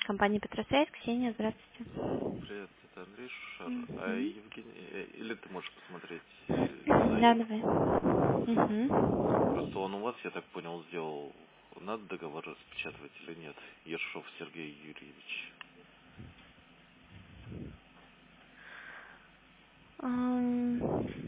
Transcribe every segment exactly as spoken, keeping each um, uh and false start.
Компания Петросвязь, Ксения, здравствуйте. Привет, это Андрей Шушар. А Мгм. Евгений, э, или ты можешь посмотреть э, за Да, Ев? давай. Мгм. Просто он у вас, я так понял, сделал. Надо договор распечатывать или нет? Ершов Сергей Юрьевич. Ам,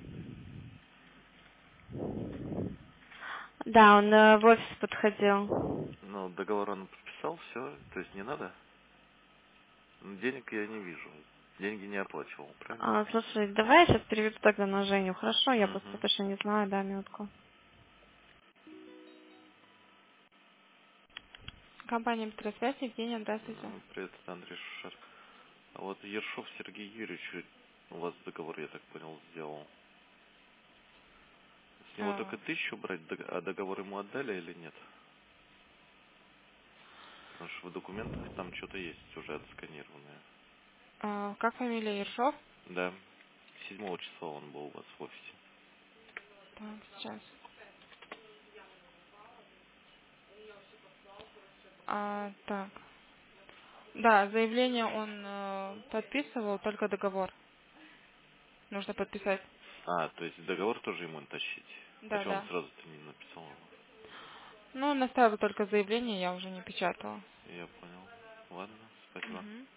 Да, он э, в офис подходил. Ну, договор он подписал, все, то есть не надо? Ну, денег я не вижу. Деньги не оплачивал, правильно? А, слушай, давай я сейчас переведу тогда на Женю. Хорошо, я просто Угу. точно не знаю, да, минутку. Компания Петросвязь, Евгения, здравствуйте. Привет, это Андрей Шушар. А вот Ершов Сергей Юрьевич у вас договор, я так понял, сделал. С него А, только тысячу брать, дог- а договор ему отдали или нет? Потому что в документах там что-то есть уже отсканированное. а, как фамилия Ершов? Да. Седьмого числа он был у вас в офисе. Так, сейчас. А, так. Да, заявление он э, подписывал, только договор нужно подписать. А, то есть договор тоже ему тащить. А Да, что он да. сразу-то не написал его? Ну, он оставил только заявление, я уже не печатала. Я понял. Ладно, спасибо. Мгм.